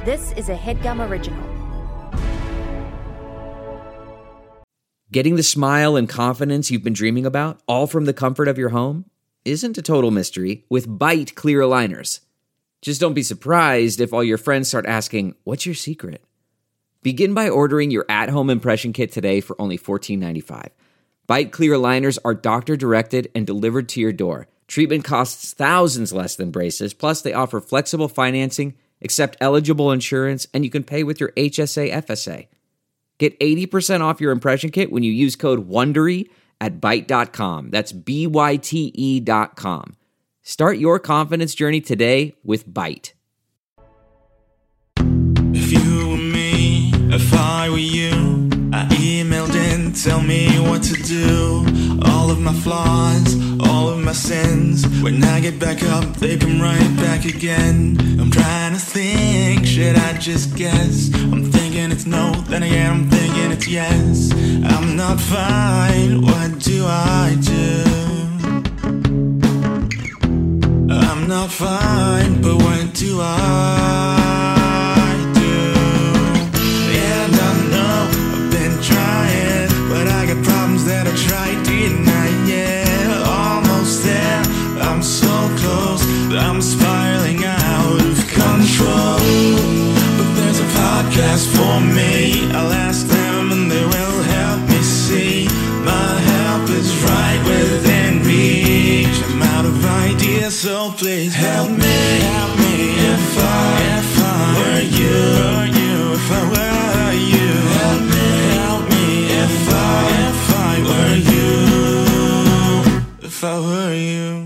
This is a HeadGum original. Getting the smile and confidence you've been dreaming about, all from the comfort of your home, isn't a total mystery with Byte clear aligners. Just don't be surprised if all your friends start asking, "What's your secret?" Begin by ordering your at-home impression kit today for only $14.95. Byte clear aligners are doctor-directed and delivered to your door. Treatment costs thousands less than braces, plus they offer flexible financing, accept eligible insurance, and you can pay with your HSA FSA. Get 80% off your impression kit when you use code WONDERY at Byte.com. That's BYTE.com. Start your confidence journey today with Byte. If you were me, if I were you, I emailed in, tell me what to do. All of my flaws, all of my sins. When I get back up, they come right back again. I'm trying to think, should I just guess? I'm thinking it's no, then again I'm thinking it's yes. I'm not fine, what do I do? I'm not fine, but what do I do? And I know I've been trying, but I got problems that I try to deny. Yeah, almost there, I'm so close, I'm spiraling out of control. But there's a podcast for me, I'll ask them and they will help me see. My help is right within reach. I'm out of ideas, so please help me if I were you, if I were you. Help me if I were you, if I were you.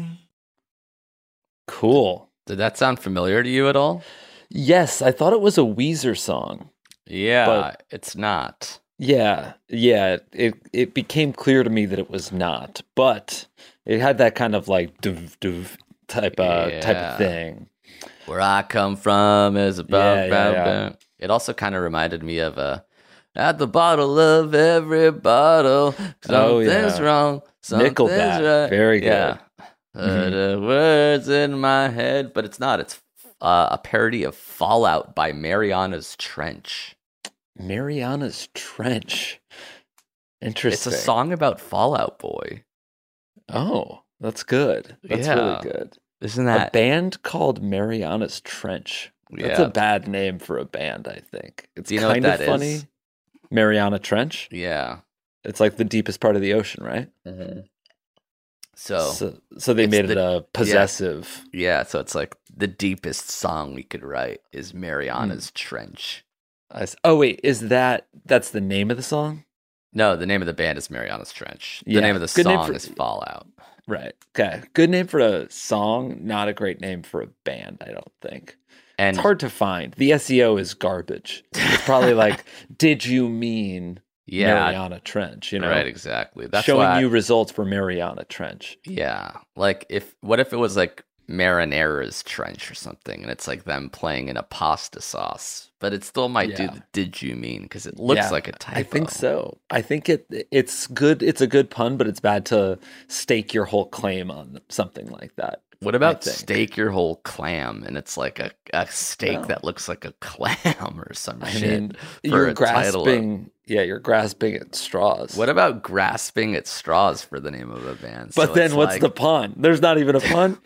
Cool. Did that sound familiar to you at all? Yes, I thought it was a Weezer song. Yeah, But- it's not. Yeah. It became clear to me that it was not, but it had that kind of like doof type of thing. Where I come from is about. Yeah. It also kind of reminded me of at the bottle of every bottle, something's wrong, something's Nickelback. right. Very good. Yeah. The words in my head, but it's not. It's a parody of Fallout by Mariana's Trench. Mariana's Trench. Interesting. It's a song about Fallout Boy. Oh, that's good. That's Yeah. really good. Isn't A that? band called Mariana's Trench. That's Yeah. a bad name for a band, I think. It's Do you know what kind of that funny. is? Mariana Trench. Yeah. It's like the deepest part of the ocean, right? So So they it's made it the- a possessive. yeah, so it's like the deepest song we could write is Hmm. Mariana's Trench. Oh wait, that's the name of the song? No, the name of the band is Mariana's Trench. The Yeah, name of the good name song for- is Fallout. Right. Okay. Good name for a song, not a great name for a band, I don't think. And It's hard to find. The SEO is garbage. It's probably like, did you mean yeah, Mariana Trench? You know, right, exactly. That's showing why, you results for Mariana Trench. yeah, like what if it was like Marinara's Trench or something, and it's like them playing in a pasta sauce, but it still might do Yeah. the "Did you mean?" because it looks Yeah, like a typo. I think so. I think it's good. It's a good pun, but it's bad to stake your whole claim on something like that. What about think. steak your whole clam, and it's like a steak No. that looks like a clam or some I shit? mean, for you're a title of- grasping. Yeah, you're grasping at straws. What about grasping at straws for the name of a band? But So then it's what's like- the pun? There's not even a pun.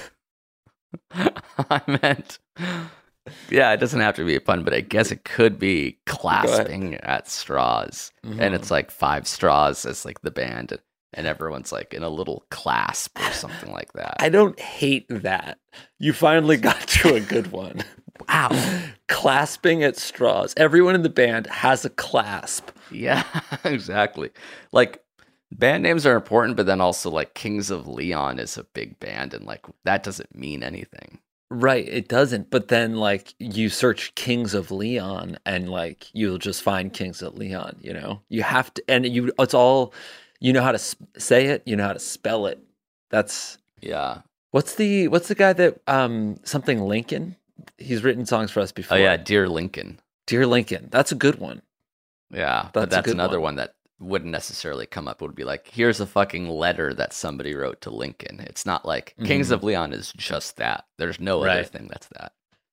I meant, yeah, it doesn't have to be a pun, but I guess it could be clasping at straws, and it's like 5 straws as like the band, and everyone's like in a little clasp or something like that. I don't hate that. You finally got to a good one. Wow. Clasping at straws. Everyone in the band has a clasp. Yeah, exactly. Like band names are important, but then also like Kings of Leon is a big band, and like that doesn't mean anything. Right, it doesn't. But then, like, you search Kings of Leon, and like you'll just find Kings of Leon. You know, you have to, and it's all, you know how to say it, you know how to spell it. That's Yeah. what's the guy that something Lincoln? He's written songs for us before. Oh yeah, Dear Lincoln. Dear Lincoln. That's a good one. Yeah, That's but a that's good another one. one that wouldn't necessarily come up. It would be like, here's a fucking letter that somebody wrote to Lincoln. It's not like Kings of Leon is just that. There's no other Right. thing that's that.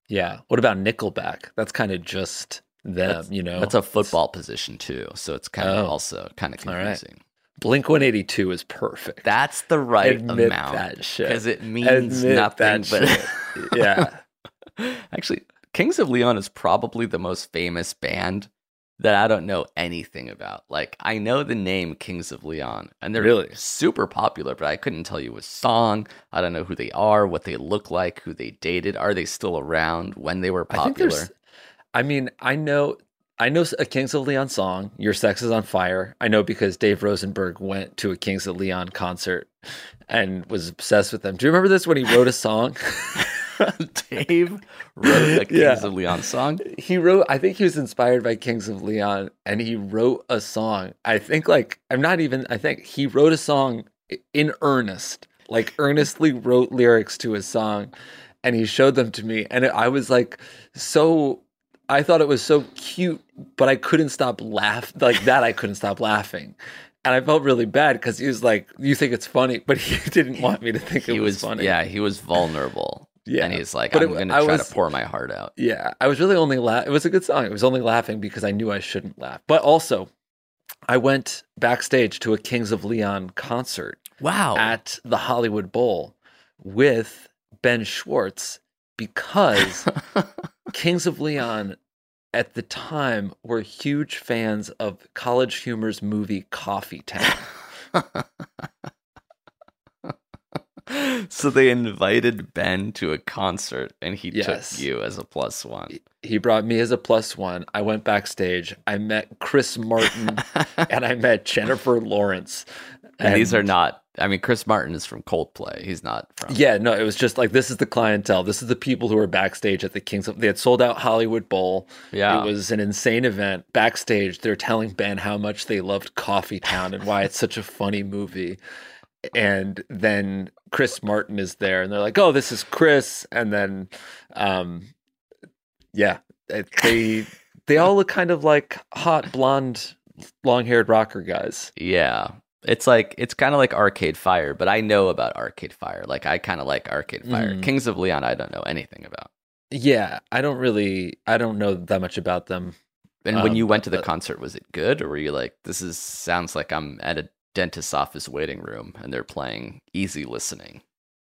Yeah. What about Nickelback? That's kind of just them, you know? That's a football position too, so it's kind of Oh. also kind of All right. confusing. Blink 182 is perfect. That's the right Admit amount that shit. because it means Admit nothing. that But shit. Yeah. actually, Kings of Leon is probably the most famous band that I don't know anything about. Like, I know the name Kings of Leon, and they're Really? super popular, but I couldn't tell you a song. I don't know who they are, what they look like, who they dated. Are they still around? When they were I think popular? there's. I mean, I know a Kings of Leon song. Your Sex is on Fire. I know because Dave Rosenberg went to a Kings of Leon concert and was obsessed with them. Do you remember this when he wrote a song? Dave wrote a Kings Yeah. of Leon song. I think he was inspired by Kings of Leon and he wrote a song. I think he wrote a song in earnest, like earnestly wrote lyrics to his song and he showed them to me. And I was like, I thought it was so cute, but I couldn't stop laughing like that. I couldn't stop laughing. And I felt really bad because he was like, you think it's funny, but he didn't want me to think it was funny. Yeah, he was vulnerable. Yeah. And he's like, But I'm going to try to pour my heart out. Yeah, I was really only laughing. It was a good song. I was only laughing because I knew I shouldn't laugh. But also, I went backstage to a Kings of Leon concert Wow. at the Hollywood Bowl with Ben Schwartz because Kings of Leon at the time were huge fans of College Humor's movie Coffee Town. So they invited Ben to a concert and he Yes. took you as a +1. He brought me as a +1. I went backstage. I met Chris Martin and I met Jennifer Lawrence. And these are not, I mean, Chris Martin is from Coldplay. He's not from. Yeah, no, it was just like, this is the clientele. This is the people who were backstage at the they had sold out Hollywood Bowl. Yeah. It was an insane event. Backstage, they're telling Ben how much they loved Coffee Town and why it's such a funny movie. And then Chris Martin is there and they're like, oh, this is Chris. And then, they all look kind of like hot, blonde, long-haired rocker guys. Yeah. It's kind of like Arcade Fire, but I know about Arcade Fire. Like, I kind of like Arcade Fire. Mm. Kings of Leon, I don't know anything about. Yeah, I don't know that much about them. And when you went to the but- concert, was it good? Or were you like, sounds like I'm at a dentist's office waiting room and they're playing easy listening?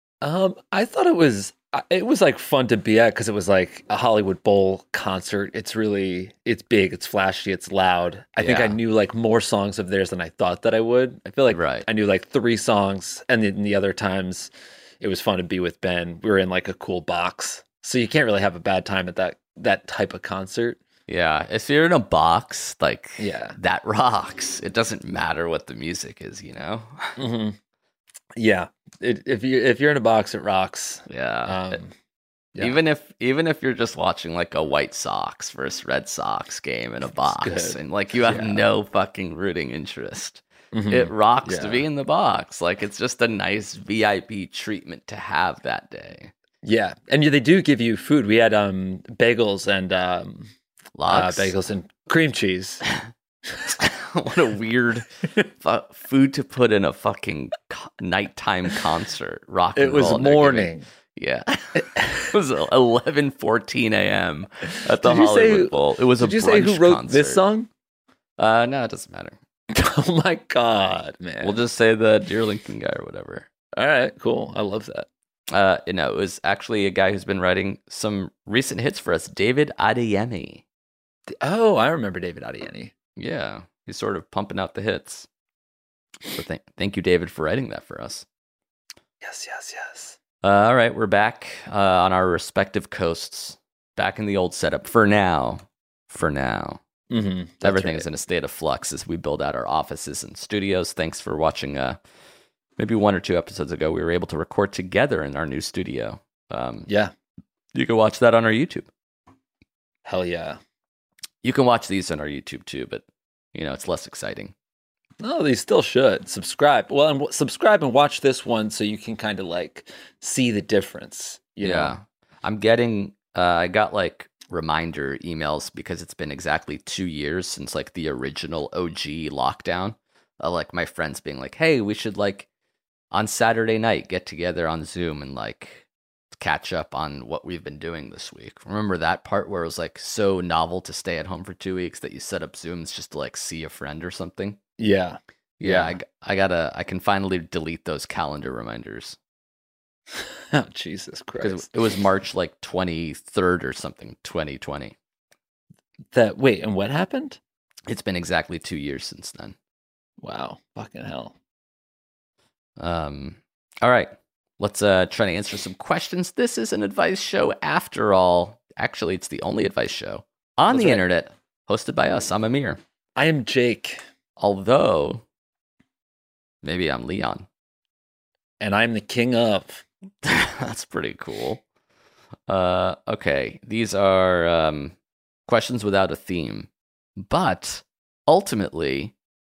I thought it was like fun to be at because it was like a Hollywood Bowl concert. It's big, it's flashy, it's loud. I think I Yeah. knew like more songs of theirs than I thought that I would. I feel like Right. I knew like 3 songs, and then the other times it was fun to be with Ben. We were in like a cool box, so you can't really have a bad time at that type of concert. Yeah. If you're in a box, like, Yeah. that rocks. It doesn't matter what the music is, you know? Hmm. Yeah, if you're in a box, it rocks. Yeah. Yeah. Even if you're just watching like a White Sox versus Red Sox game in a box good. and like you have Yeah. no fucking rooting interest, Mhm. it rocks to Yeah. be in the box. Like, it's just a nice VIP treatment to have that day. Yeah, and they do give you food. We had bagels and Logs. bagels and cream cheese. What a weird food to put in a fucking nighttime concert. Rock and It was roll, and they're morning. giving- Yeah. It was 11:14 a.m. at the Did you say- Hollywood Bowl. It was a Did you say who brunch wrote this concert. song? No, it doesn't matter. Oh my god, man! We'll just say the Dear Lincoln guy or whatever. All right, cool. I love that. It was actually a guy who's been writing some recent hits for us, David Adeyemi. Oh, I remember David Adeyemi. Yeah, he's sort of pumping out the hits. So thank you, David, for writing that for us. Yes. All right, we're back on our respective coasts, back in the old setup for now. Mm-hmm. Everything is in a state of flux as we build out our offices and studios. Thanks for watching. Maybe 1 or 2 episodes ago, we were able to record together in our new studio. Yeah. You can watch that on our YouTube. Hell yeah. You can watch these on our YouTube too, but it's less exciting. No, they still should subscribe. Well, and subscribe and watch this one so you can kind of like see the difference. You know? I'm getting. I got like reminder emails because it's been exactly 2 years since like the original OG lockdown. Like my friends being like, "Hey, we should like on Saturday night get together on Zoom and like catch up on what we've been doing this week. Remember that part where it was like so novel to stay at home for 2 weeks that you set up Zooms just to like see a friend or something? Yeah. Yeah, I can finally delete those calendar reminders. Oh, Jesus Because Christ. it was March like 23rd or something, 2020. Wait, and what happened? It's been exactly 2 years since then. Wow. Fucking hell. All right. Let's try to answer some questions. This is an advice show after all. Actually, it's the only advice show on That's the right. internet, hosted by us. I'm Amir. I am Jake, Although, maybe I'm Leon. and I'm the king of. That's pretty cool. Okay. These are questions without a theme. But ultimately,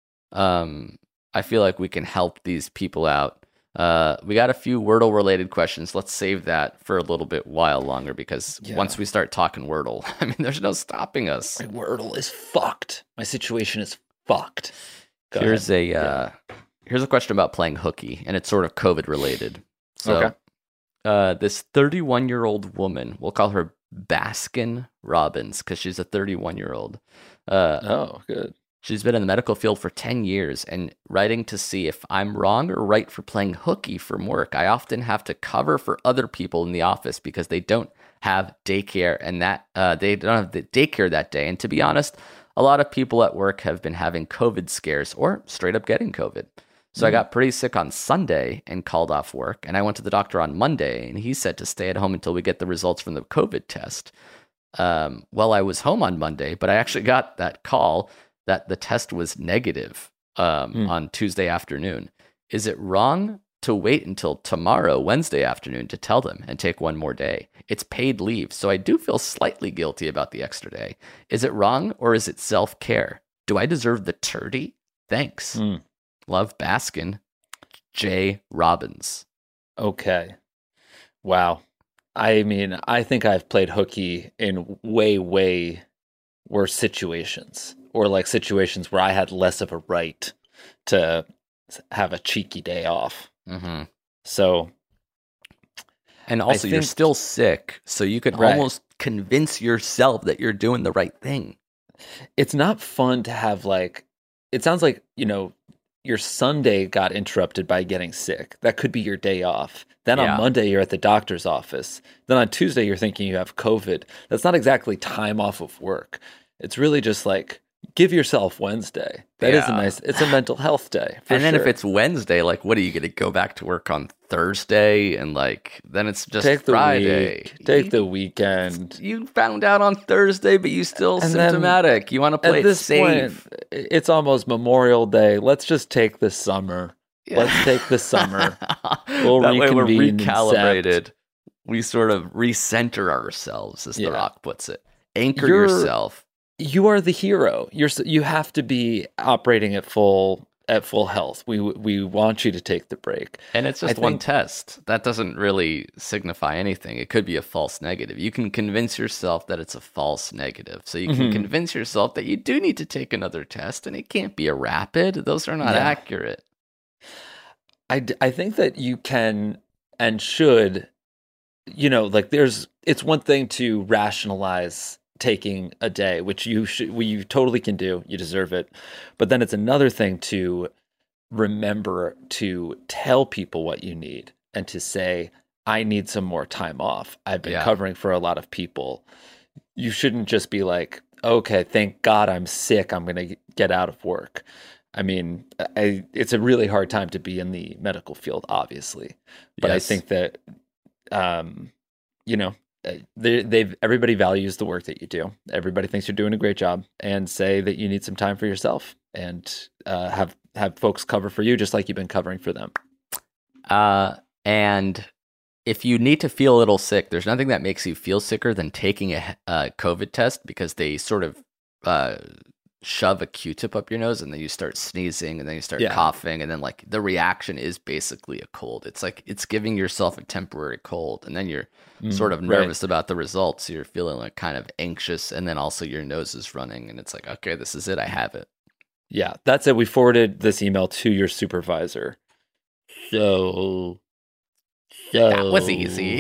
I feel like we can help these people out. We got a few Wordle related questions. Let's save that for a little bit while longer because once we start talking Wordle, I mean, there's no stopping us. My Wordle is fucked. My situation is fucked. Go Here's ahead. here's a question about playing hooky, and it's sort of COVID related. So, Okay. this 31-year-old woman, we'll call her Baskin Robbins because she's a 31-year-old. Oh, good. She's been in the medical field for 10 years and writing to see if I'm wrong or right for playing hooky from work. I often have to cover for other people in the office because they don't have daycare and they don't have the daycare that day. And to be honest, a lot of people at work have been having COVID scares or straight up getting COVID. So I got pretty sick on Sunday and called off work. And I went to the doctor on Monday and he said to stay at home until we get the results from the COVID test. Well, I was home on Monday, but I actually got that call that the test was negative on Tuesday afternoon. Is it wrong to wait until tomorrow, Wednesday afternoon, to tell them and take one more day? It's paid leave, so I do feel slightly guilty about the extra day. Is it wrong or is it self-care? Do I deserve the turdy? Thanks. Love, Baskin. J. Robbins. Okay. Wow. I mean, I think I've played hooky in way, way worse situations, or like situations where I had less of a right to have a cheeky day off. Mm-hmm. So, And also, you're think- still sick, so you could Right. almost convince yourself that you're doing the right thing. it's not fun to have like, it sounds like, your Sunday got interrupted by getting sick. That could be your day off. Then Yeah. on Monday, you're at the doctor's office. Then on Tuesday, you're thinking you have COVID. That's not exactly time off of work. It's really just like, give yourself Wednesday. That is Yeah. it's a mental health day. And then if sure. it's Wednesday, like, what are you going to go back to work on Thursday? And like, then it's just take the Friday. week, take the weekend. You found out on Thursday, but you still And then symptomatic. You want to play At it this safe. point, it's almost Memorial Day. Let's just take the summer. Yeah. Let's take the summer. We'll that way we're reconvene in recalibrated. We sort of recenter ourselves, as Yeah. The Rock puts it. Anchor You're- yourself. You are the hero. You have to be operating at full health. We want you to take the break. And it's I just one think- test. That doesn't really signify anything. It could be a false negative. You can convince yourself that it's a false negative. So you can convince yourself that you do need to take another test and it can't be a rapid. Those are not Yeah. accurate. I think that you can and should, it's one thing to rationalize taking a day, which you totally can do. You deserve it. But then it's another thing to remember to tell people what you need and to say, I need some more time off. I've been Yeah. covering for a lot of people. You shouldn't just be like, okay, thank God I'm sick. I'm going to get out of work. I mean, it's a really hard time to be in the medical field, obviously. But I Yes. think that, everybody values the work that you do. Everybody thinks you're doing a great job, and say that you need some time for yourself, and have folks cover for you just like you've been covering for them. And if you need to feel a little sick, there's nothing that makes you feel sicker than taking a COVID test, because they sort of shove a Q-tip up your nose and then you start sneezing and then you start Yeah. coughing, and then like the reaction is basically a cold. It's like it's giving yourself a temporary cold, and then you're sort of right. nervous about the results. You're feeling like kind of anxious, and then also your nose is running, and it's like, okay, this is it. I have it. Yeah, that's it. We forwarded this email to your supervisor. So That was easy.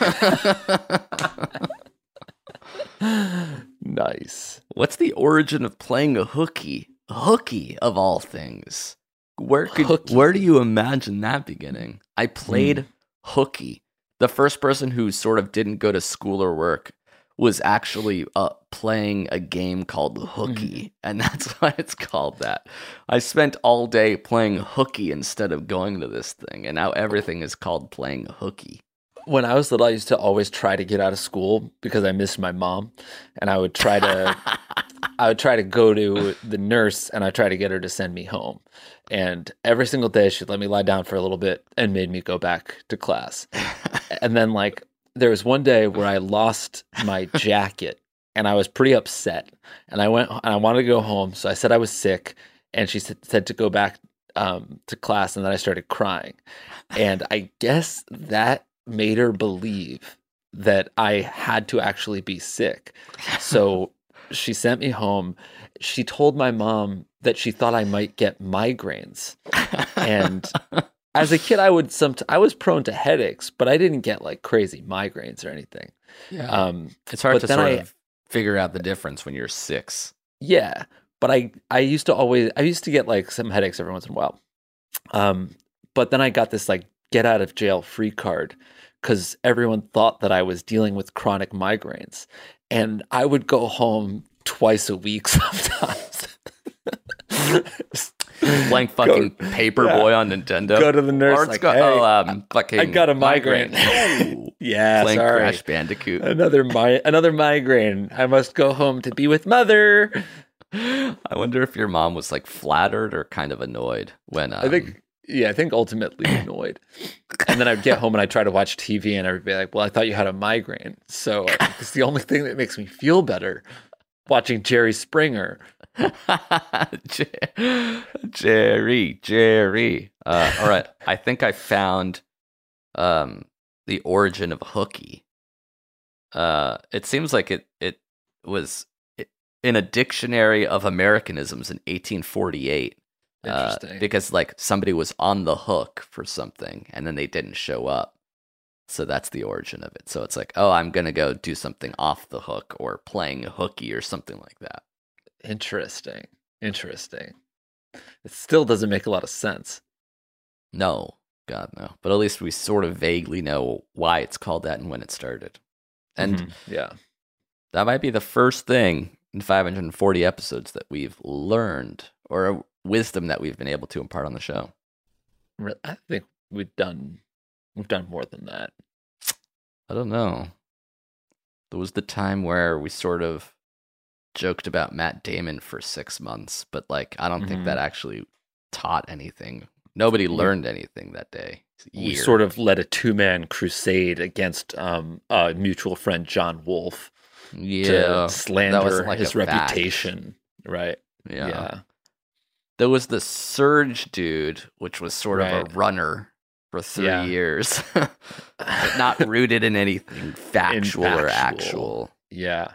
Nice. What's the origin of playing a hooky? A hooky of all things. Where do you imagine that beginning? I played hooky. The first person who sort of didn't go to school or work was actually playing a game called hooky, and that's why it's called that. I spent all day playing hooky instead of going to this thing, and now everything is called playing hooky. When I was little, I used to always try to get out of school because I missed my mom, and I would try to go to the nurse, and I try to get her to send me home. And every single day, she'd let me lie down for a little bit and made me go back to class. And then, like, there was one day where I lost my jacket, and I was pretty upset. And I wanted to go home, so I said I was sick, and she said to go back to class, and then I started crying. And I guess that made her believe that I had to actually be sick. So she sent me home. She told my mom that she thought I might get migraines. And as a kid, I was prone to headaches, but I didn't get like crazy migraines or anything. Yeah. It's hard to sort of figure out the difference when you're 6. Yeah. But I used to get like some headaches every once in a while. But then I got this like get out of jail free card because everyone thought that I was dealing with chronic migraines. And I would go home twice a week sometimes. Playing fucking Paperboy on Nintendo. Go to the nurse. Fucking I got a migraine. Yeah, playing sorry. Crash Bandicoot. Another migraine. I must go home to be with mother. I wonder if your mom was like flattered or kind of annoyed when. I think ultimately annoyed. And then I'd get home and I'd try to watch TV and everybody like, well, I thought you had a migraine. So it's the only thing that makes me feel better. Watching Jerry Springer. Jerry. All right. I think I found the origin of hooky. It seems like it was in a dictionary of Americanisms in 1848. Interesting. Because like somebody was on the hook for something and then they didn't show up. So that's the origin of it. So it's like, oh, I'm going to go do something off the hook or playing hooky or something like that. Interesting. It still doesn't make a lot of sense. No, God, no. But at least we sort of vaguely know why it's called that and when it started. And yeah, that might be the first thing in 540 episodes that we've learned or a wisdom that we've been able to impart on the show. I think we've done more than that. I don't know. There was the time where we sort of joked about Matt Damon for 6 months, but like I don't think that actually taught anything. Nobody learned anything that day. We sort of led a 2-man crusade against a mutual friend, John Wolfe, to slander like his reputation. Right. Yeah. There was the Surge dude, which was sort of a runner for 3 years, but not rooted in anything factual or actual. Yeah.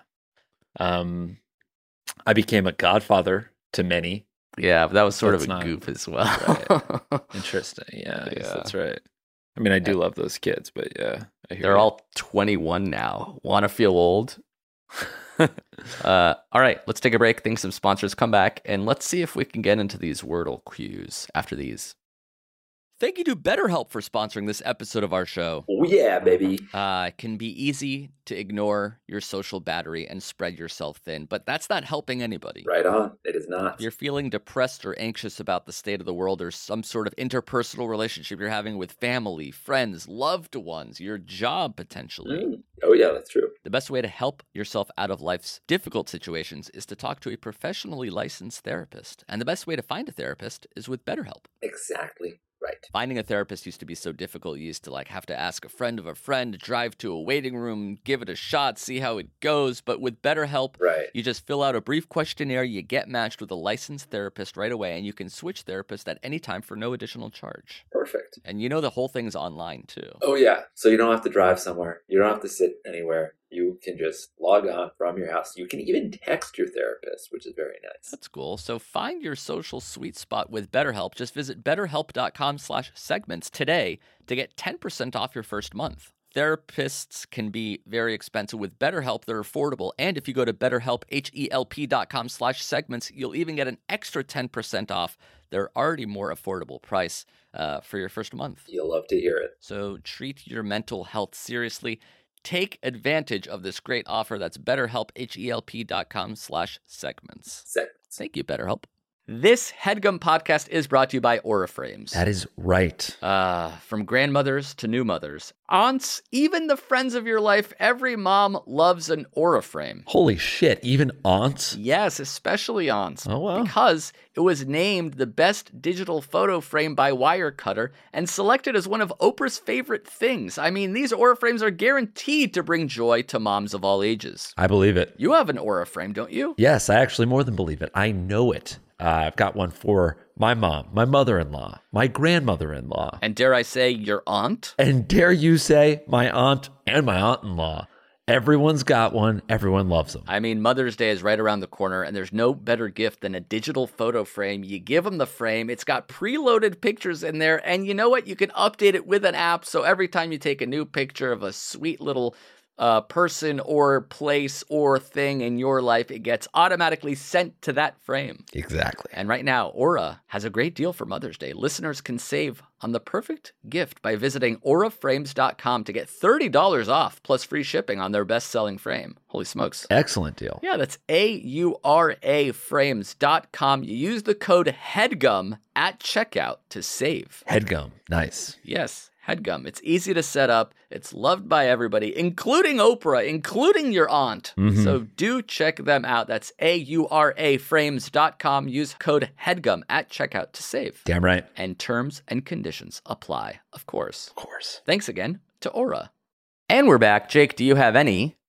I became a godfather to many. Yeah, but that was sort of a goof as well. Right. Interesting. Yeah, I guess that's right. I mean, I do love those kids, but yeah. They're all 21 now. Want to feel old? All right, let's take a break. Think some sponsors, come back, and let's see if we can get into these Wordle cues after these. Thank you to BetterHelp for sponsoring this episode of our show. Oh, yeah, baby. It can be easy to ignore your social battery and spread yourself thin, but that's not helping anybody. Right on. It is not. If you're feeling depressed or anxious about the state of the world or some sort of interpersonal relationship you're having with family, friends, loved ones, your job potentially. Oh, yeah, that's true. The best way to help yourself out of life's difficult situations is to talk to a professionally licensed therapist. And the best way to find a therapist is with BetterHelp. Exactly. Right. Finding a therapist used to be so difficult. You used to have to ask a friend of a friend, drive to a waiting room, give it a shot, see how it goes. But with BetterHelp, you just fill out a brief questionnaire, you get matched with a licensed therapist right away, and you can switch therapists at any time for no additional charge. Perfect. And the whole thing's online too. Oh, yeah. So you don't have to drive somewhere. You don't have to sit anywhere. You can just log on from your house. You can even text your therapist, which is very nice. That's cool. So find your social sweet spot with BetterHelp. Just visit BetterHelp.com/segments today to get 10% off your first month. Therapists can be very expensive. With BetterHelp, they're affordable. And if you go to BetterHelp, HELP.com/segments, you'll even get an extra 10% off their already more affordable price for your first month. You'll love to hear it. So treat your mental health seriously. Take advantage of this great offer. That's BetterHelp, HELP.com/segments. Segments. Thank you, BetterHelp. This HeadGum podcast is brought to you by Aura Frames. That is right. From grandmothers to new mothers, aunts, even the friends of your life, every mom loves an Aura frame. Holy shit, even aunts? Yes, especially aunts. Oh, wow. Because it was named the best digital photo frame by Wirecutter and selected as one of Oprah's favorite things. I mean, these Aura frames are guaranteed to bring joy to moms of all ages. I believe it. You have an Aura frame, don't you? Yes, I actually more than believe it. I know it. I've got one for my mom, my mother-in-law, my grandmother-in-law. And dare I say, your aunt? And dare you say, my aunt and my aunt-in-law. Everyone's got one. Everyone loves them. I mean, Mother's Day is right around the corner, and there's no better gift than a digital photo frame. You give them the frame. It's got preloaded pictures in there, and you know what? You can update it with an app, so every time you take a new picture of a sweet little person or place or thing in your life, it gets automatically sent to that frame. Exactly. And right now, Aura has a great deal for Mother's Day. Listeners can save on the perfect gift by visiting auraframes.com to get $30 off plus free shipping on their best-selling frame. Holy smokes. Excellent deal. Yeah, that's auraframes.com. You use the code HEADGUM at checkout to save. HeadGum. Nice. Yes, HeadGum. It's easy to set up. It's loved by everybody, including Oprah, including your aunt. So do check them out. That's auraframes.com. Use code HEADGUM at checkout to save. Damn right. And terms and conditions apply, of course. Of course. Thanks again to Aura. And we're back. Jake, do you have any?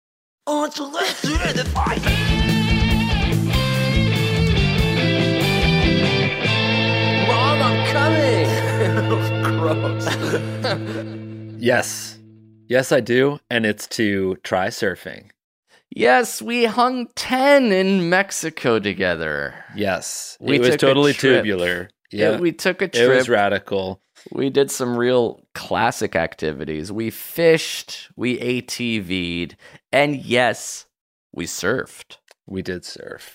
Mom, I'm coming! Gross. Yes. Yes, I do. And it's to try surfing. Yes, we hung 10 in Mexico together. Yes. We it was took a totally trip. tubular. Yeah. We took a It trip. was radical. We did some real classic activities. We fished, we ATV'd, and yes, we surfed. We did surf.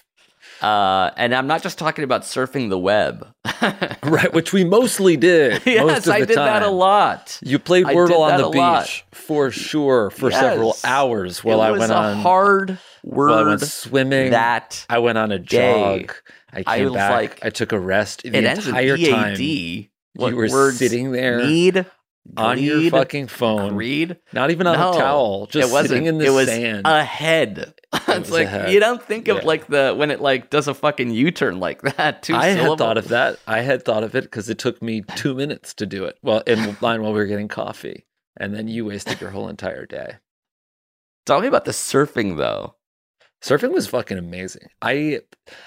And I'm not just talking about surfing the web. Right, which we mostly did. Yes, most of I the did that a time. lot. You played I Wordle did on that the a lot. beach for sure for several Yes. hours while I It was went a on hard word. while I went swimming. that I went on a day. jog. I I came was back. like- I took a rest the it ends in entire time. EAD. What You were words sitting there need, on your greed, fucking phone, greed. not even on No, a towel, just it wasn't. sitting in the it was sand. a head. It's was a like head. you don't think of Yeah. like when it like does a fucking U-turn like that. I had syllables. thought of that. I had thought of it because it took me 2 minutes to do it. Well, in line while we were getting coffee, and then you wasted your whole entire day. Tell me about the surfing though. Surfing was fucking amazing. I'd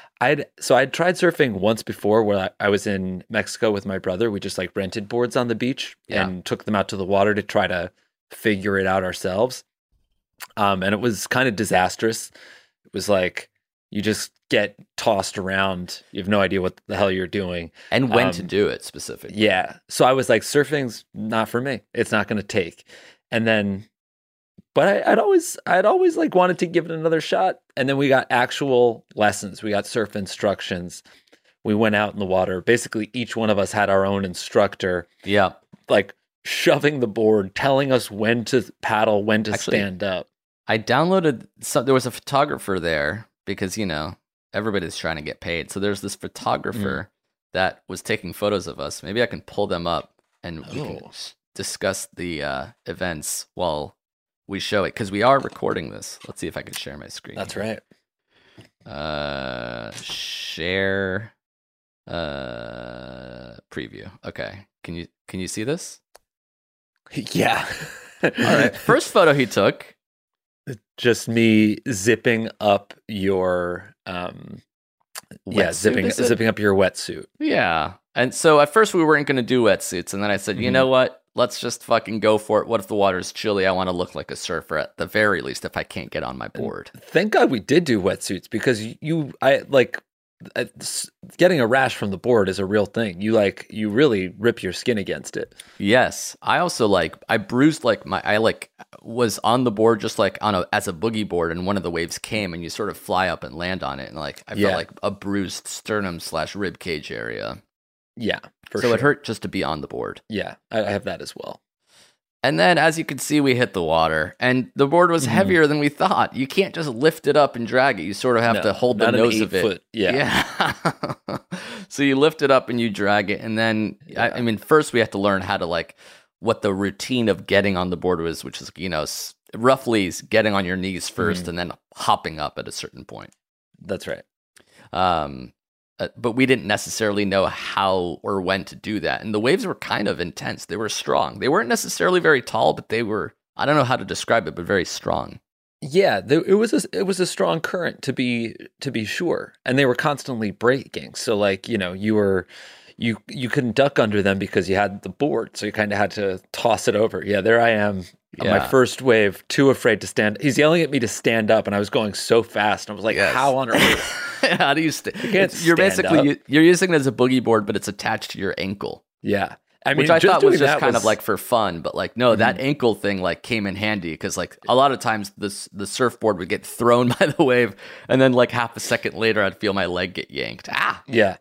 tried surfing once before where I was in Mexico with my brother. We just like rented boards on the beach and took them out to the water to try to figure it out ourselves. And it was kind of disastrous. It was like you just get tossed around. You have no idea what the hell you're doing. And when to do it specifically. Yeah. So I was like, surfing's not for me. It's not going to take. And then, but I'd always like wanted to give it another shot. And then we got actual lessons. We got surf instructions. We went out in the water. Basically, each one of us had our own instructor, Yeah. like shoving the board, telling us when to paddle, when to Actually, stand up. I downloaded there was a photographer there because, you know, everybody's trying to get paid. So there's this photographer that was taking photos of us. Maybe I can pull them up and we can discuss the events while we show it because we are recording this. Let's see if I can share my screen. That's right. Share preview. Okay. Can you see this? Yeah. All right. First photo he took. Just me zipping up your Wetsuit, is it? zipping up your wetsuit. Yeah. And so at first we weren't going to do wetsuits. And then I said, you know what? Let's just fucking go for it. What if the water's chilly? I want to look like a surfer at the very least if I can't get on my board. Thank God we did do wetsuits because getting a rash from the board is a real thing. You really rip your skin against it. Yes. I also I bruised was on the board just like as a boogie board, and one of the waves came and you sort of fly up and land on it. And I felt like a bruised sternum/rib cage area. Yeah. So sure. it hurt just to be on the board. Yeah. I have that as well. And then, as you can see, we hit the water, and the board was heavier than we thought. You can't just lift it up and drag it. You sort of have to hold the nose of it. Foot. Yeah. So you lift it up and you drag it, and then I mean, first we have to learn how to what the routine of getting on the board was, which is roughly getting on your knees first and then hopping up at a certain point. That's right. But we didn't necessarily know how or when to do that. And the waves were kind of intense. They were strong. They weren't necessarily very tall, but they were, I don't know how to describe it, but very strong. Yeah, it was a strong current to be sure. And they were constantly breaking. So you couldn't duck under them because you had the board. So you kind of had to toss it over. Yeah, there I am. On my first wave, too afraid to stand. He's yelling at me to stand up, and I was going so fast. And I was like, how on earth? How do you You're basically, you're using it as a boogie board, but it's attached to your ankle. Yeah. I mean, which I thought was just kind of for fun, but no, that ankle thing came in handy because a lot of times the surfboard would get thrown by the wave, and then half a second later I'd feel my leg get yanked. Yeah.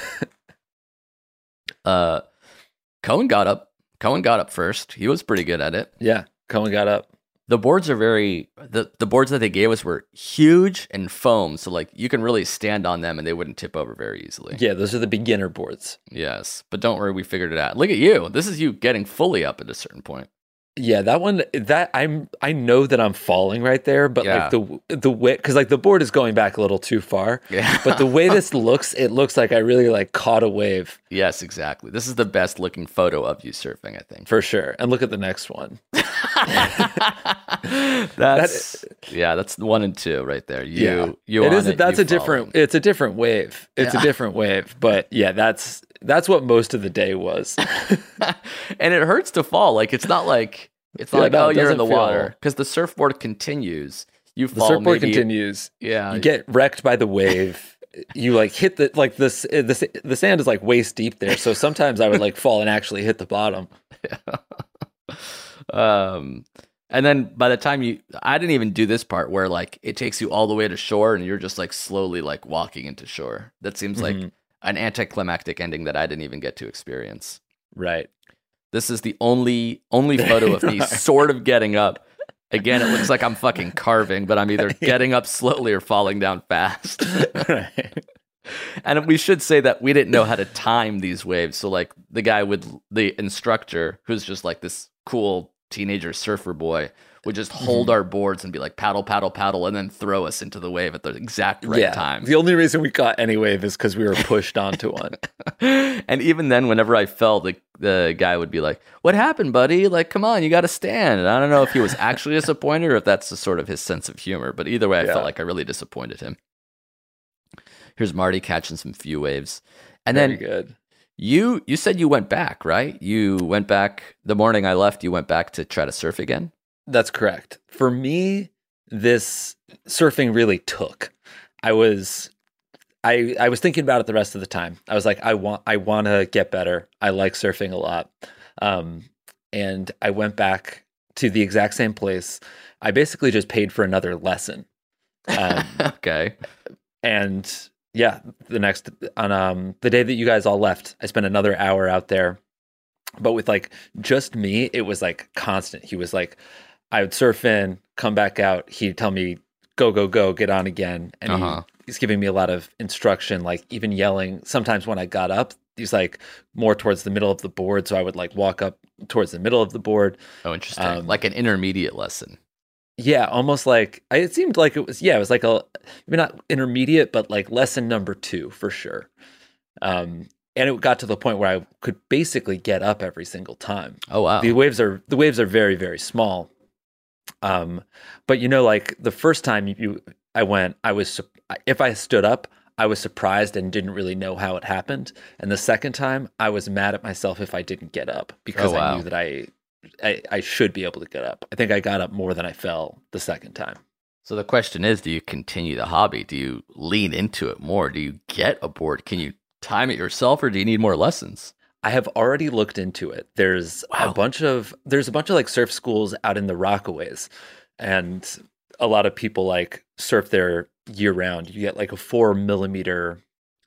Cohen got up first. He was pretty good at it. Yeah, Cohen got up. The boards are the boards that they gave us were huge and foam, so you can really stand on them and they wouldn't tip over very easily. Yeah, those are the beginner boards. Yes, but don't worry, we figured it out. Look at you. This is you getting fully up at a certain point. Yeah, that one, I know that I'm falling right there, but the way, because the board is going back a little too far. Yeah. But the way this looks, it looks like I really caught a wave. Yes, exactly. This is the best looking photo of you surfing, I think. For sure. And look at the next one. That's 1 and 2 right there. It's a different wave. It's a different wave. But yeah, that's what most of the day was. And it hurts to fall. It's not you're in the water, because the surfboard continues. The surfboard continues. Yeah. You get wrecked by the wave. You hit the sand is waist deep there. So sometimes I would fall and actually hit the bottom. Yeah. And then by the time I didn't even do this part where it takes you all the way to shore and you're just slowly walking into shore. That seems like an anticlimactic ending that I didn't even get to experience. Right. This is the only photo of me sort of getting up. Again, it looks like I'm fucking carving, but I'm either getting up slowly or falling down fast. Right. And we should say that we didn't know how to time these waves. So the instructor, who's just this cool teenager surfer boy, would just hold our boards and be paddle, paddle, paddle, and then throw us into the wave at the exact right time. The only reason we caught any wave is because we were pushed onto one. And even then, whenever I fell, the guy would be like, "What happened, buddy? Come on, you got to stand." And I don't know if he was actually disappointed or if that's the sort of his sense of humor. But either way, I felt like I really disappointed him. Here's Marty catching some few waves. And Very then good. You said you went back, right? You went back the morning I left. You went back to try to surf again? That's correct. For me, this surfing really took. I was thinking about it the rest of the time. I was like, I want to get better. I like surfing a lot. And I went back to the exact same place. I basically just paid for another lesson. Okay. And yeah, on the day that you guys all left, I spent another hour out there. But with just me, it was constant. He was I would surf in, come back out. He'd tell me, go, go, go, get on again. And he's giving me a lot of instruction, even yelling. Sometimes when I got up, he's more towards the middle of the board. So I would walk up towards the middle of the board. Oh, interesting. An intermediate lesson. Yeah, almost it seemed like it was maybe not intermediate, but lesson number 2 for sure. And it got to the point where I could basically get up every single time. Oh, wow. The waves are very, very small. But the first time I went, if I stood up, I was surprised and didn't really know how it happened. And the second time, I was mad at myself if I didn't get up because I knew that I should be able to get up. I think I got up more than I fell the second time. So the question is, do you continue the hobby? Do you lean into it more? Do you get a board? Can you time it yourself, or do you need more lessons? I have already looked into it. There's a bunch of like surf schools out in the Rockaways, and a lot of people like surf there year round. You get like a 4 millimeter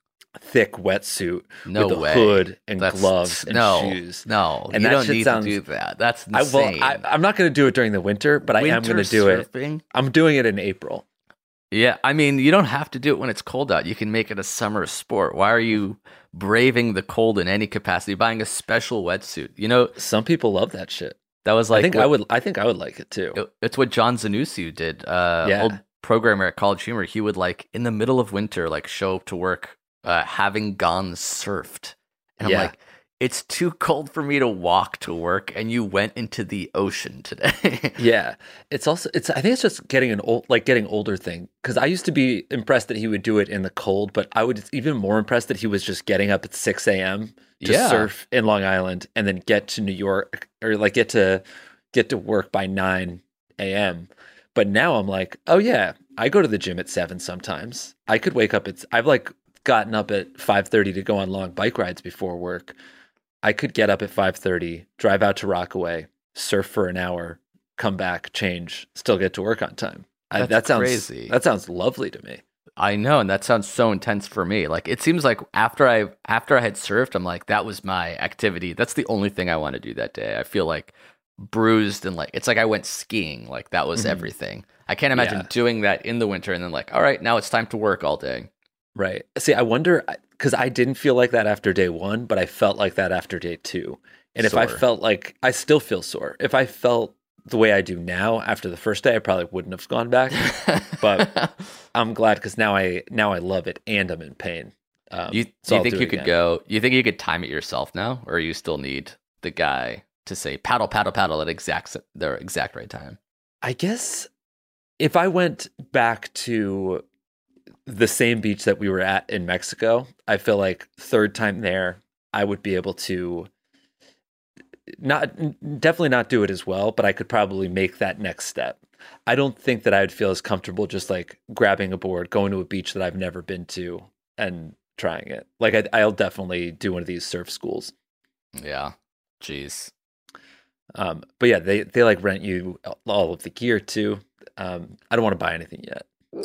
thick wetsuit with a hood and gloves and shoes. No, and you that don't shit need sounds, to do that. That's insane. I'm not going to do it during the winter, but I am going to do surfing? it. I'm doing it in April. Yeah, I mean, you don't have to do it when it's cold out. You can make it a summer sport. Why are you braving the cold in any capacity? Buying a special wetsuit. You know, some people love that shit. That was like I think I would like it too. It's what John Zanussi did. Old programmer at College Humor. He would like in the middle of winter, like show up to work, having gone surfed, and I'm like, it's too cold for me to walk to work, and you went into the ocean today. Yeah, I think it's just getting getting older thing. Because I used to be impressed that he would do it in the cold, but I was even more impressed that he was just getting up at 6 a.m. to surf in Long Island and then get to New York, or like get to work by 9 a.m. But now I'm like, oh yeah, I go to the gym at 7 sometimes. I could wake up I've like gotten up at 5:30 to go on long bike rides before work. I could get up at 5:30, drive out to Rockaway, surf for an hour, come back, change, still get to work on time. That sounds crazy. That sounds lovely to me. I know, and that sounds so intense for me. Like it seems like after I had surfed, I'm like, that was my activity. That's the only thing I want to do that day. I feel like bruised and like it's like I went skiing. Like that was everything. I can't imagine doing that in the winter and then like, all right, now it's time to work all day. Right. See, I wonder, because I didn't feel like that after day 1, but I felt like that after day 2. And if I felt like, I still feel sore. If I felt the way I do now after the first day, I probably wouldn't have gone back. But I'm glad, because now I love it and I'm in pain. You think you could go? You think you could time it yourself now, or you still need the guy to say paddle, paddle, paddle at the exact right time? I guess if I went back to the same beach that we were at in Mexico, I feel like third time there, I would be able to definitely not do it as well, but I could probably make that next step. I don't think that I would feel as comfortable just like grabbing a board, going to a beach that I've never been to and trying it. Like I'll definitely do one of these surf schools. Yeah. Jeez. But yeah, they like rent you all of the gear too. I don't want to buy anything yet.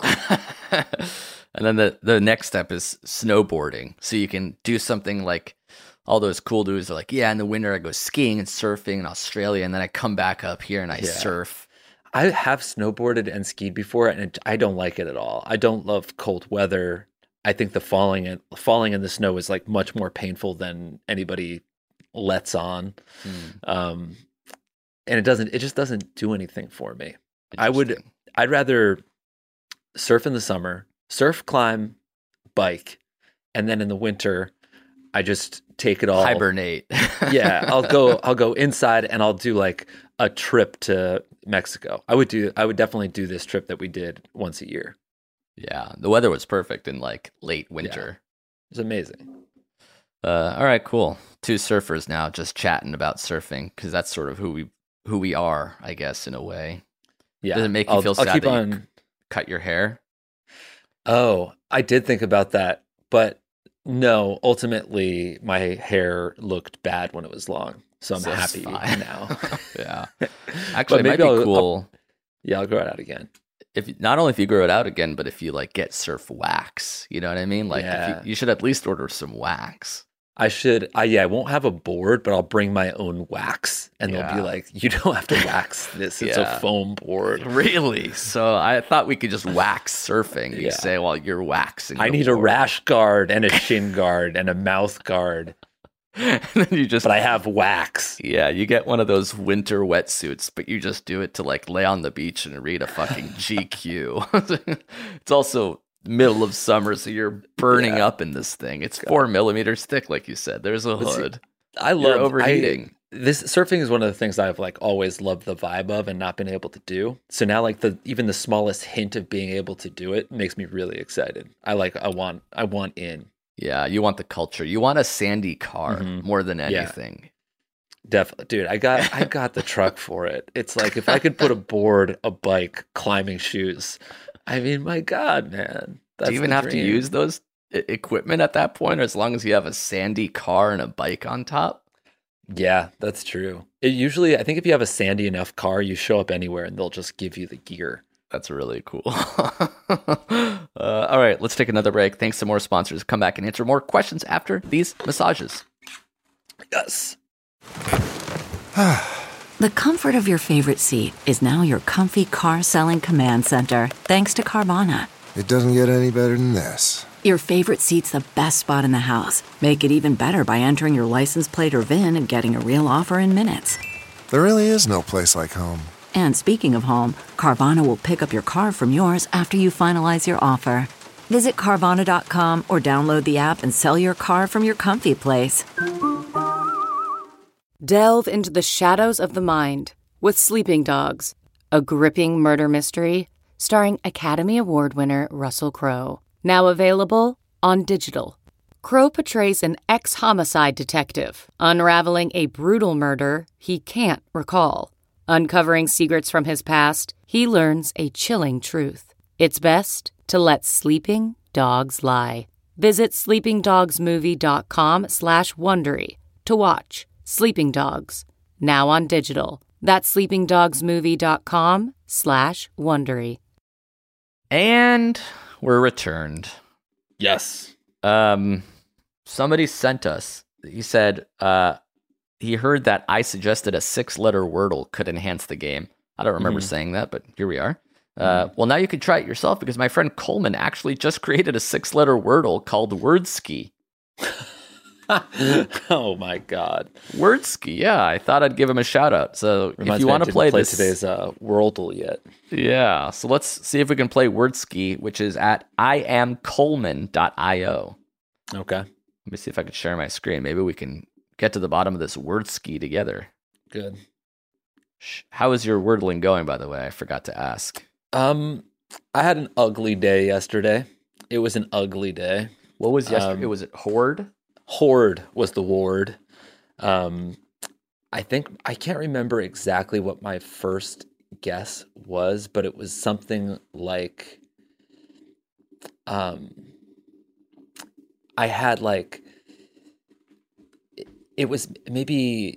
And then the next step is snowboarding. So you can do something like all those cool dudes are like, yeah, in the winter I go skiing and surfing in Australia, and then I come back up here and I surf. I have snowboarded and skied before, and I don't like it at all. I don't love cold weather. I think the falling in the snow is like much more painful than anybody lets on. And it just doesn't do anything for me. I'd rather surf in the summer, surf, climb, bike, and then in the winter, I just take it all. Hibernate. Yeah, I'll go inside and I'll do like a trip to Mexico. I would definitely do this trip that we did once a year. Yeah, the weather was perfect in like late winter. Yeah, it was amazing. All right, cool. 2 surfers now, just chatting about surfing, because that's sort of who we are, I guess, in a way. Yeah. Does it make you feel sad that you cut your hair? Oh, I did think about that, but no, ultimately my hair looked bad when it was long, so I'm happy now. Yeah. Actually, it might be cool. I'll grow it out again. If you grow it out again, but if you like get surf wax, you know what I mean? Like you should at least order some wax. I should. I won't have a board, but I'll bring my own wax, and they'll be like, "You don't have to wax this; it's a foam board." Really? So I thought we could just wax surfing. You say, "Well, you're waxing." I need a rash guard and a shin guard and a mouth guard. And then but I have wax. Yeah, you get one of those winter wetsuits, but you just do it to like lay on the beach and read a fucking GQ. It's also middle of summer, so you're burning up in this thing. It's 4 millimeters thick, like you said. There's a hood. You're overheating. This surfing is one of the things I've like always loved the vibe of and not been able to do. So now like even the smallest hint of being able to do it makes me really excited. I want in. Yeah, you want the culture. You want a sandy car more than anything. Definitely, dude. I got the truck for it. It's like if I could put a board, a bike, climbing shoes. I mean, my God, man. Do you even have to use those equipment at that point, or as long as you have a sandy car and a bike on top? Yeah, that's true. Usually, I think if you have a sandy enough car, you show up anywhere and they'll just give you the gear. That's really cool. All right, let's take another break. Thanks to more sponsors. Come back and answer more questions after these massages. Yes. The comfort of your favorite seat is now your comfy car selling command center, thanks to Carvana. It doesn't get any better than this. Your favorite seat's the best spot in the house. Make it even better by entering your license plate or VIN and getting a real offer in minutes. There really is no place like home. And speaking of home, Carvana will pick up your car from yours after you finalize your offer. Visit Carvana.com or download the app and sell your car from your comfy place. Delve into the shadows of the mind with Sleeping Dogs, a gripping murder mystery starring Academy Award winner Russell Crowe. Now available on digital. Crowe portrays an ex-homicide detective unraveling a brutal murder he can't recall. Uncovering secrets from his past, he learns a chilling truth. It's best to let sleeping dogs lie. Visit sleepingdogsmovie.com/Wondery to watch Sleeping Dogs, now on digital. That's sleepingdogsmovie.com/Wondery. And we're returned. Yes. Somebody sent us. He said he heard that I suggested a 6-letter Wordle could enhance the game. I don't remember saying that, but here we are. Well, now you can try it yourself because my friend Coleman actually just created a 6-letter Wordle called Wordski. Oh my God. Wordski, yeah. I thought I'd give him a shout out. So if you want to play this, today's Wordle yet. Yeah. So let's see if we can play Wordski, which is at iamcoleman.io. Okay. Let me see if I can share my screen. Maybe we can get to the bottom of this Wordski together. Good. How is your wordling going, by the way? I forgot to ask. I had an ugly day yesterday. It was an ugly day. What was yesterday? Was it Horde? Horde was the word. I think I can't remember exactly what my first guess was, but it was something like I had like it was maybe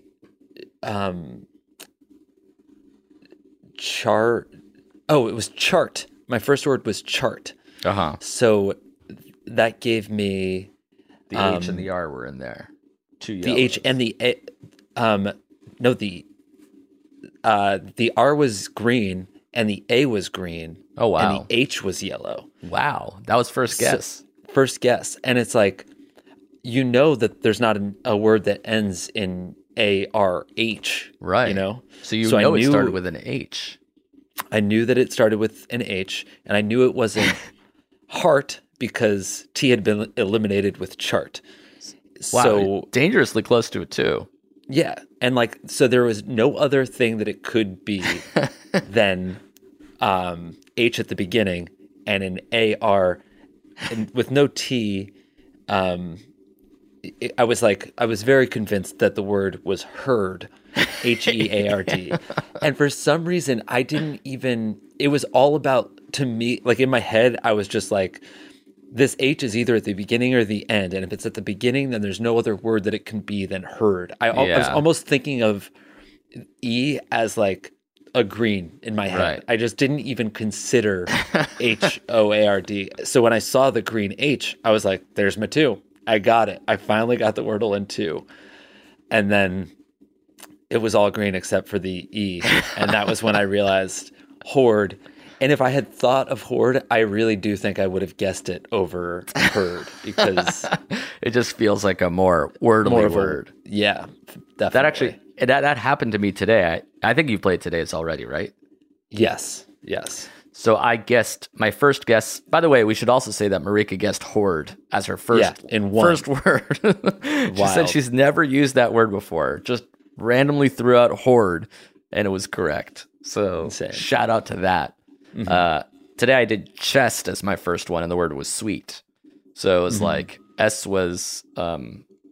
chart. Oh, it was chart. My first word was chart. So that gave me the H and the R were in there. The H and the A, no, the R was green and the A was green. Oh wow! And the H was yellow. Wow, that was first guess. First guess, and it's like you know that there's not a word that ends in A-R-H, right? You know, so know it started with an H. I knew that it started with an H, and I knew it wasn't heart because T had been eliminated with chart. Wow, so dangerously close to it too. Yeah, and like so, there was no other thing that it could be than H at the beginning and an A-R, and with no T. I was very convinced that the word was herd, H-E-A-R-D. And for some reason, I didn't even, it was all about, to me, like in my head, I was just like, this H is either at the beginning or the end. And if it's at the beginning, then there's no other word that it can be than herd. I was almost thinking of E as like a green in my head. Right. I just didn't even consider H-O-A-R-D. So when I saw the green H, I was like, there's my two. I got it. I finally got the Wordle in 2. And then it was all green except for the E. And that was when I realized horde. And if I had thought of horde, I really do think I would have guessed it over herd because it just feels like a more wordly word. Yeah, definitely. That actually, that happened to me today. I think you played today's already, right? Yes. So I guessed my first guess. By the way, we should also say that Marika guessed horde as her first word. She said she's never used that word before. Just randomly threw out horde, and it was correct. So insane. Shout out to that. Mm-hmm. Today I did chest as my first one, and the word was sweet. So it was like S was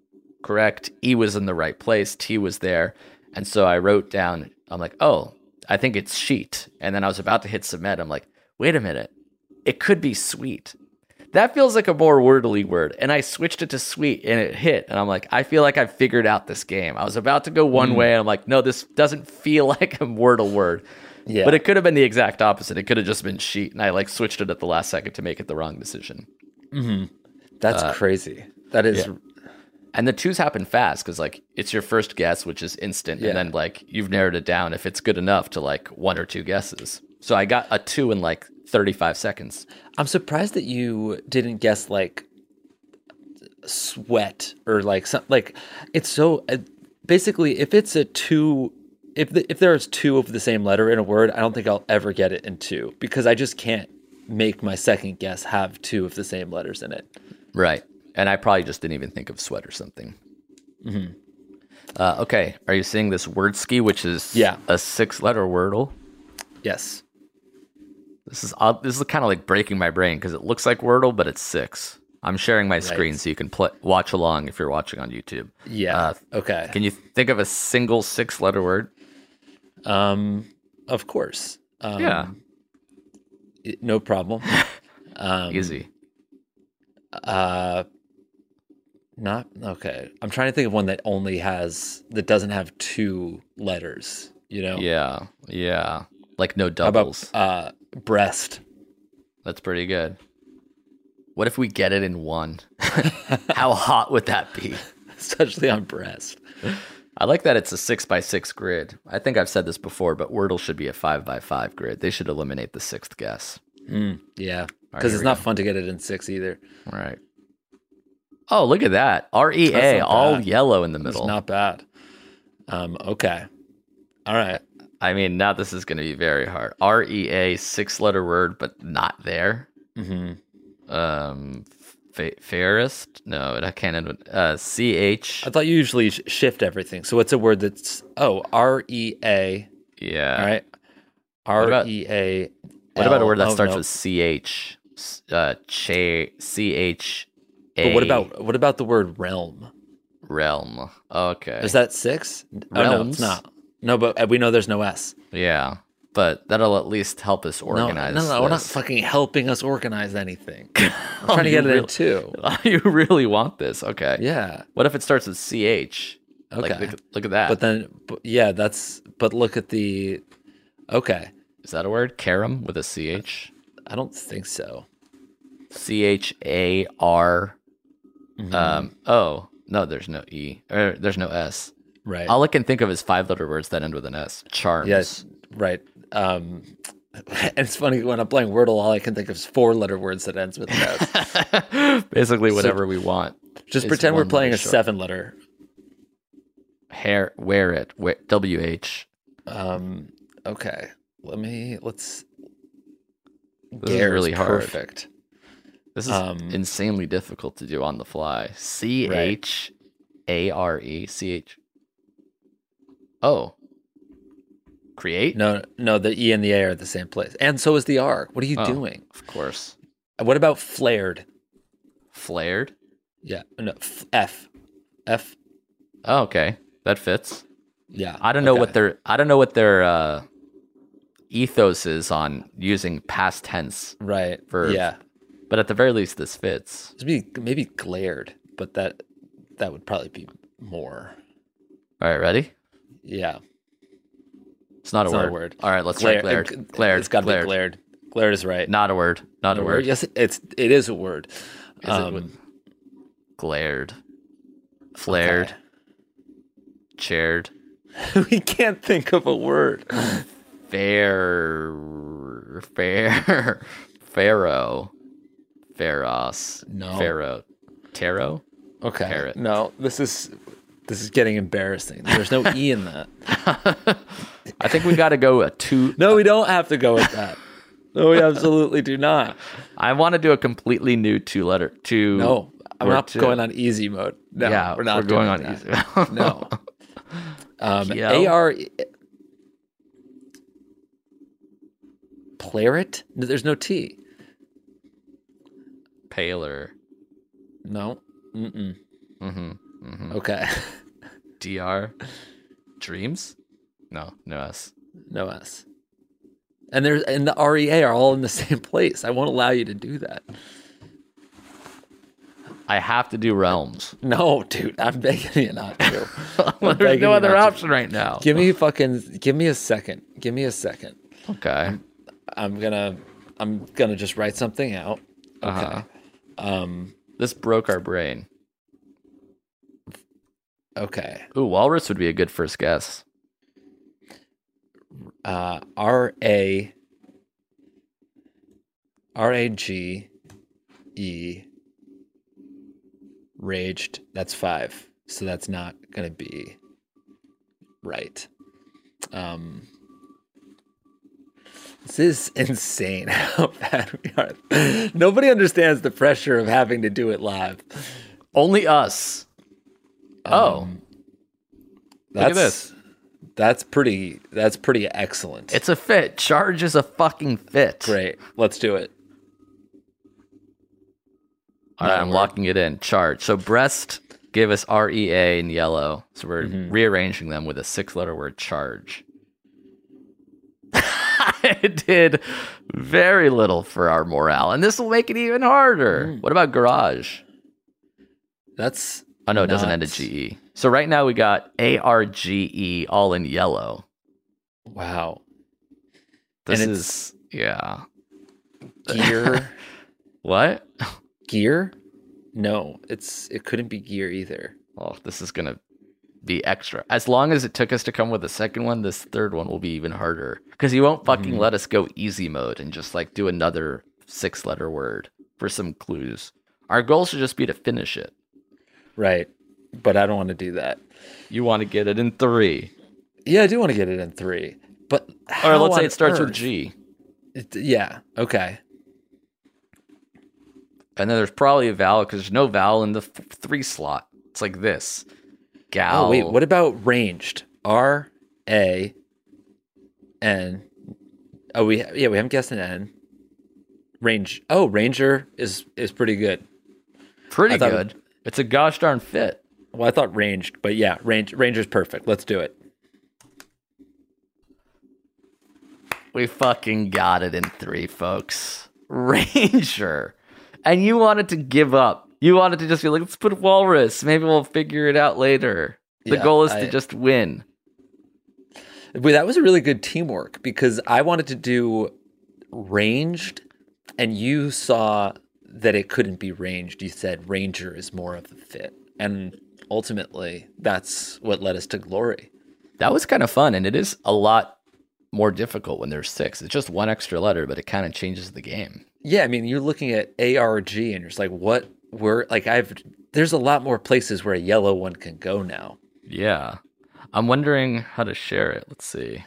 correct. E was in the right place. T was there. And so I wrote down, I'm like, oh, I think it's sheet. And then I was about to hit submit. I'm like, wait a minute. It could be sweet. That feels like a more wordly word. And I switched it to sweet and it hit. And I'm like, I feel like I've figured out this game. I was about to go one way. And I'm like, no, this doesn't feel like a Wordle word. Yeah. But it could have been the exact opposite. It could have just been sheet. And I like switched it at the last second to make it the wrong decision. Mm-hmm. That's crazy. That is. Yeah. And the twos happen fast because like it's your first guess, which is instant. Yeah. And then like you've narrowed it down if it's good enough to like one or two guesses. So I got a 2 in like 35 seconds. I'm surprised that you didn't guess like sweat or like something. Like it's so basically if it's a 2, if there's 2 of the same letter in a word, I don't think I'll ever get it in 2 because I just can't make my second guess have 2 of the same letters in it. Right. And I probably just didn't even think of sweat or something. Mm-hmm. Okay. Are you seeing this word ski, which is a 6-letter Wordle? Yes. This is odd. This is kind of like breaking my brain because it looks like Wordle, but it's 6. I'm sharing my screen so you can watch along if you're watching on YouTube. Yeah. Okay. Can you think of a single 6-letter word? Of course. No problem. Easy. Not okay. I'm trying to think of one that doesn't have 2 letters. You know? Yeah. Like no doubles. How about breast? That's pretty good. What if we get it in 1? How hot would that be? Especially on breast. I like that it's a 6x6 grid. I think I've said this before, but Wordle should be a 5x5 grid. They should eliminate the 6th guess. Yeah, because it's not fun to get it in 6 either. Right. Oh, look at that. REA, all yellow in the middle. It's not bad. Okay. All right. I mean, now this is going to be very hard. REA, 6-letter word, but not there. Mm-hmm. Fairest? No, I can't end with CH. I thought you usually shift everything. So it's a word that's, REA. Yeah. All right. REA. What about a word that starts with CH? CH. But what about the word realm? Realm. Okay. Is that 6? Realms? Oh, no, it's not. No, but we know there's no S. Yeah. But that'll at least help us organize. No, we're not fucking helping us organize anything. I'm trying to get it in 2. You really want this? Okay. Yeah. What if it starts with CH? Okay. Like, look at that. But then, but look at the, okay. Is that a word? Carom with a CH? I don't think so. CHAR. Oh, no, there's no E. Or there's no S. Right. All I can think of is 5-letter words that end with an S. Charms. Yes, right. And it's funny, when I'm playing Wordle, all I can think of is 4-letter words that ends with an S. Basically, whatever we want. Just pretend we're playing a 7-letter. Wear it. WH. Okay. Let's. This is really hard. Perfect. This is insanely difficult to do on the fly. CHARE. CH. Oh. Create? No, the E and the A are at the same place. And so is the R. What are you doing? Of course. What about flared? Flared? Yeah. No, F. F. Oh, okay. That fits. Yeah. I don't know what their ethos is on using past tense. Right. Verbs. Yeah. But at the very least, this fits. Maybe glared, but that would probably be more. All right, ready? Yeah. It's not a word. All right, let's try glared. Glared. It's got to be glared. Glared is right. Not a word. Not a word. Yes, it is a word. Is it glared? Flared? Okay. Chaired? We can't think of a word. Pharaoh. Pharos. No. Pharaoh. Tarot? Okay. Parrot. No, this is getting embarrassing. There's no E in that. I think we got to go a 2. No, we don't have to go with that. No, we absolutely do not. I want to do a completely new 2-letter. No, I'm not going on easy mode. No, yeah, we're not going on easy mode. No. AR. Plaret? There's no T. Paler. No. Mm-mm. Mm-hmm. Okay. DR. Dreams? No S. No S. And the REA are all in the same place. I won't allow you to do that. I have to do realms. No, dude, I'm begging you not to. There's no other option right now. Give me a second. Give me a second. Okay. I'm gonna just write something out. Okay. This broke our brain. Okay. Ooh, walrus would be a good first guess. RAGE raged. That's 5. So that's not gonna be right. This is insane how bad we are. Nobody understands the pressure of having to do it live. Only us. Look at this. That's pretty excellent. It's a fit. Charge is a fucking fit. Great. Let's do it. All right, I'm locking it in. Charge. So breast gave us REA in yellow. So we're rearranging them with a 6-letter word, charge. It did very little for our morale, and this will make it even harder. What about garage? That's Oh no, it doesn't end at GE. So right now we got ARGE all in yellow. Wow. This is gear. What? Gear? No, it couldn't be gear either. Oh, this is gonna be extra. As long as it took us to come with a second one, this third one will be even harder. Because he won't fucking let us go easy mode and just like do another 6-letter word for some clues. Our goal should just be to finish it. Right. But I don't want to do that. You want to get it in 3. Yeah, I do want to get it in 3. But all right, let's say it starts with G. Yeah, okay. And then there's probably a vowel because there's no vowel in the 3 slot. It's like this. Gal. Oh, wait, what about ranged? R-A-N. Oh, we haven't guessed an N. Range. Oh, Ranger is pretty good. Pretty good. It's a gosh darn fit. Well, I thought ranged, but yeah, Ranger's perfect. Let's do it. We fucking got it in 3, folks. Ranger. And you wanted to give up. You wanted to just be like, let's put walrus. Maybe we'll figure it out later. The goal is to just win. But that was a really good teamwork because I wanted to do ranged and you saw that it couldn't be ranged. You said Ranger is more of the fit. And ultimately, that's what led us to glory. That was kind of fun. And it is a lot more difficult when there's 6. It's just 1 extra letter, but it kind of changes the game. Yeah, I mean, you're looking at ARG and you're just like, what? There's a lot more places where a yellow one can go now. Yeah. I'm wondering how to share it. Let's see.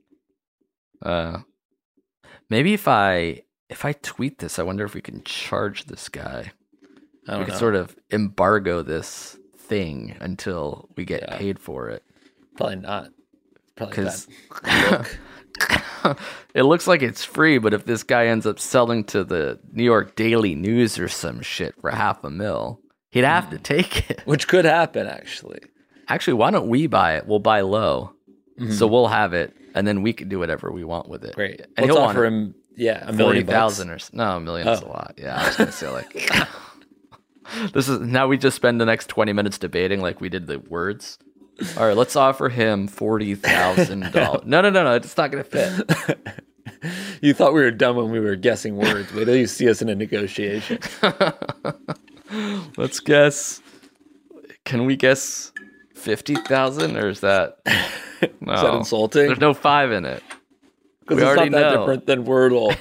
Maybe if I tweet this, I wonder if we can charge this guy. We can sort of embargo this thing until we get paid for it. Probably not. Probably because look. It looks like it's free, but if this guy ends up selling to the New York Daily News or some shit for $500,000, he'd have to take it. Which could happen, actually. Actually, why don't we buy it? We'll buy low. So we'll have it, and then we can do whatever we want with it. Great. And Let's he'll offer him, $1 million. 40,000 or no, $1 million is a lot. Yeah, I was gonna say like this is now we just spend the next 20 minutes debating like we did the words. All right, let's offer him $40,000. No, it's not gonna fit. You thought we were dumb when we were guessing words. Wait till you see us in a negotiation. Let's guess. Can we guess 50,000 or is that no? Is that insulting? There's no 5 in it. Because We it's already not that know. different than Wordle.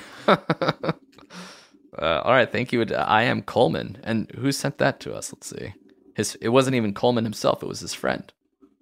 All right, thank you to I Am Coleman. And who sent that to us? Let's see. It wasn't even Coleman himself. It was his friend.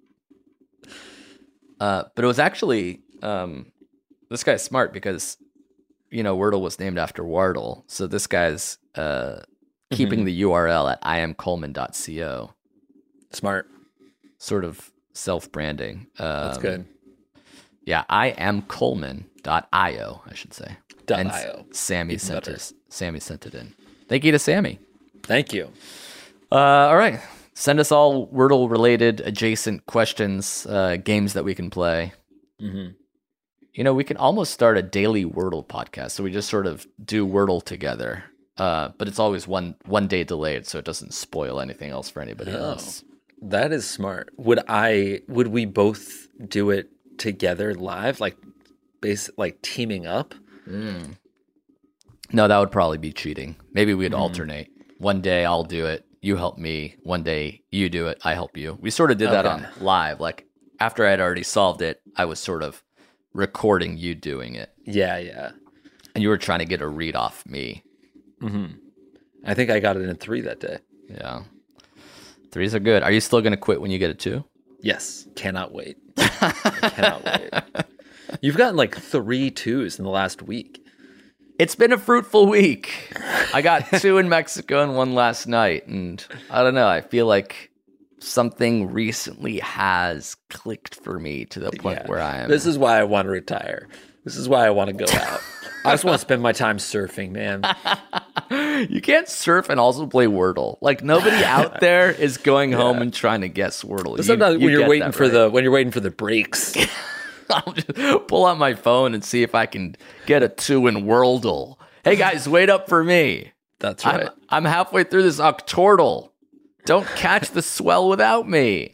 But it was actually this guy's smart because Wordle was named after Wardle. So this guy's keeping the URL at iamcoleman.co. Smart. Sort of self-branding. That's good. Yeah, iamcoleman.io, I should say. .io. Sammy sent it in. Thank you to Sammy. Thank you. All right. Send us all Wordle-related adjacent questions, games that we can play. Mm-hmm. You know, we can almost start a daily Wordle podcast. So we just sort of do Wordle together. But it's always one day delayed, so it doesn't spoil anything else for anybody else. That is smart. Would we both do it together live, like teaming up? No, that would probably be cheating. Maybe we'd alternate. One day I'll do it, you help me. One day you do it, I help you. We sort of did that on live. Like after I'd already solved it, I was sort of recording you doing it. Yeah. And you were trying to get a read off me. Mm-hmm. I think I got it in 3 that day. Yeah. 3s are good. Are you still going to quit when you get a 2? Yes. Cannot wait. I cannot wait. You've gotten like 3 2s in the last week. It's been a fruitful week. I got 2 in Mexico and 1 last night. And I don't know. I feel like something recently has clicked for me to the point where I am. This is why I want to retire. This is why I want to go out. I just want to spend my time surfing, man. You can't surf and also play Wordle. Like nobody out there is going home and trying to guess Wordle. But sometimes when you're waiting for the breaks, I'll just pull out my phone and see if I can get a 2 in Wordle. Hey guys, wait up for me. That's right. I'm halfway through this Octortle. Don't catch the swell without me.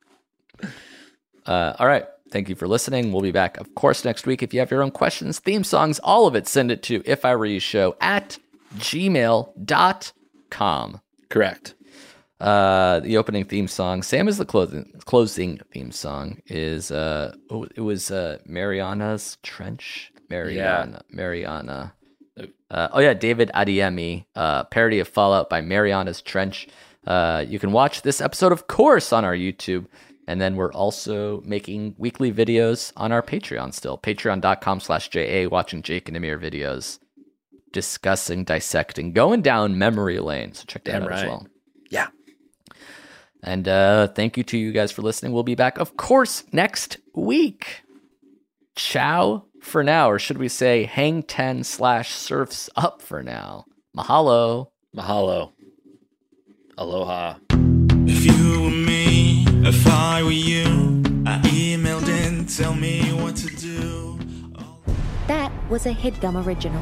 All right. Thank you for listening. We'll be back, of course, next week. If you have your own questions, theme songs, all of it, send it to ifiwereyoushow@gmail.com. Correct. The opening theme song, same as the closing theme song, is it was Mariana's Trench. Mariana. David Adeyemi, parody of Fallout by Mariana's Trench. You can watch this episode, of course, on our YouTube. And then we're also making weekly videos on our Patreon still. Patreon.com/JA, watching Jake and Amir videos, discussing, dissecting, going down memory lane. So check that out as well. Yeah. And thank you to you guys for listening. We'll be back, of course, next week. Ciao for now. Or should we say hang 10/surfs up for now. Mahalo. Mahalo. Aloha. If you were me, if I were you, I emailed in, tell me what to do. That was a HeadGum original.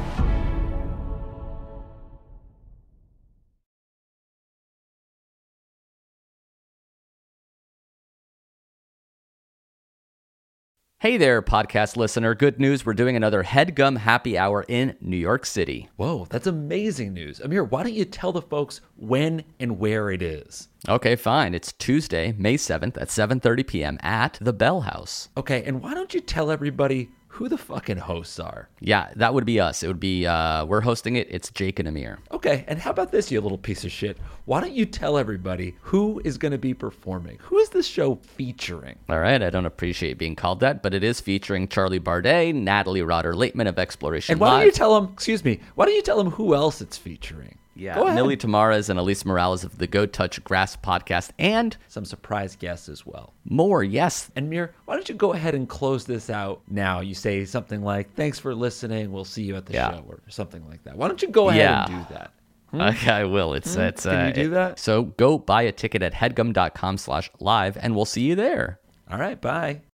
Hey there, podcast listener. Good news. We're doing another HeadGum Happy Hour in New York City. Whoa, that's amazing news. Amir, why don't you tell the folks when and where it is? Okay, fine. It's Tuesday, May 7th at 7:30 p.m. at the Bell House. Okay, and why don't you tell everybody who the fucking hosts are? Yeah, that would be us. It would be, we're hosting it. It's Jake and Amir. Okay, and how about this, you little piece of shit? Why don't you tell everybody who is going to be performing? Who is this show featuring? All right, I don't appreciate being called that, but it is featuring Charlie Bardet, Natalie Rotter-Lateman of Exploration And why Live. don't you tell them, why don't you tell them who else it's featuring? Yeah, Go ahead. Millie Tamares and Elise Morales of the Go Touch Grass podcast, and Some surprise guests as well. more, yes. And Mir, why don't you go ahead and close this out now? You say something like, thanks for listening, we'll see you at the show, or something like that. Why don't you go ahead and do that? Okay, I will. Can you do that? So go buy a ticket at headgum.com/live, and we'll see you there. All right, bye.